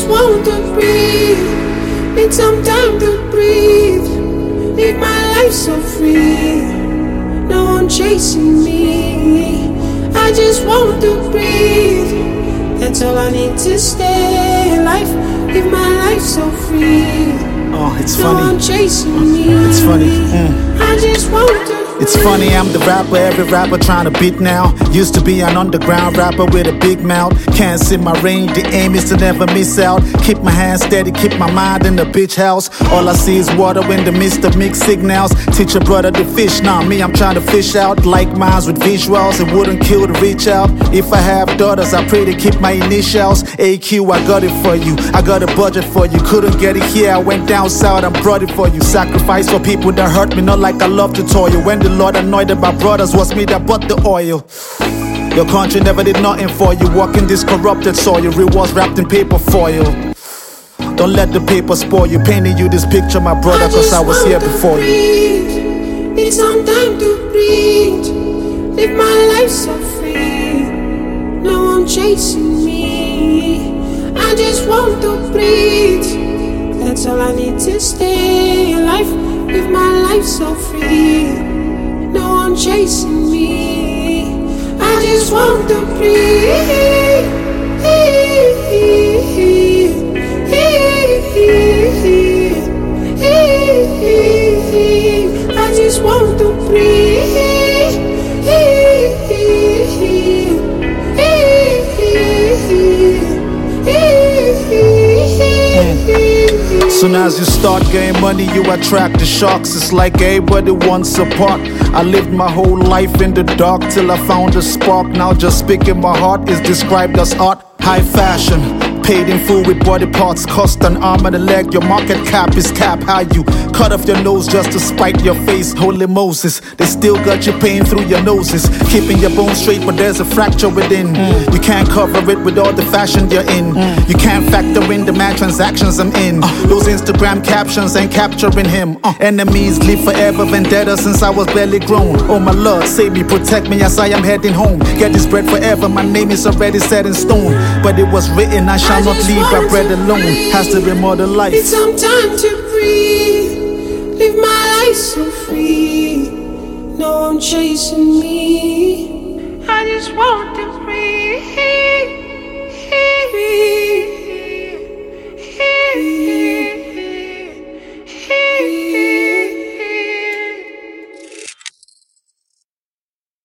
just want to breathe. Need some time to breathe. Live my life so free. No one chasing me. I just want to breathe. That's all I need to stay alive. Live my life so free. Oh, it's no funny. one chasing me. It's funny. I just want to. It's funny, I'm the rapper every rapper trying to beat now. Used to be an underground rapper with a big mouth. Can't see my range, the aim is to never miss out. Keep my hands steady, keep my mind in the bitch house. All I see is water in the midst of mixed signals. Teach your brother to fish, now me I'm trying to fish out. Like minds with visuals, it wouldn't kill to reach out. If I have daughters, I pray to keep my initials. AQ, I got it for you, I got a budget for you. Couldn't get it here, I went down south, I brought it for you. Sacrifice for people that hurt me, not like I love to toil. When the Lord annoyed my brothers, was me that bought the oil. Your country never did nothing for you. Walking this corrupted soil, rewards wrapped in paper foil. Don't let the paper spoil you. Painting you this picture, my brother, cause I was here before you. Need some time to breathe. Live my life so free. No one chasing me. I just want to breathe. That's all I need to stay alive. Live my life so free. No one chasing me. I just want to breathe. I just want to breathe. Soon as you start getting money, you attract the sharks. It's like everybody wants a part. I lived my whole life in the dark till I found a spark. Now just speaking my heart is described as art. High fashion, paid in full with body parts. Cost an arm and a leg, your market cap is cap. How you cut off your nose just to spite your face. Holy Moses, they still got you paying through your noses. Keeping your bones straight but there's a fracture within. You can't cover it with all the fashion you're in. You can't factor in the mad transactions I'm in. Those Instagram captions ain't capturing him. Enemies live forever, vendetta since I was barely grown. Oh my Lord, save me, protect me as I am heading home. Get this bread forever, my name is already set in stone. But it was written, I shall not leave by bread alone. Has to be more than life. Need some time to breathe. Live my life so free. No one chasing me. I just want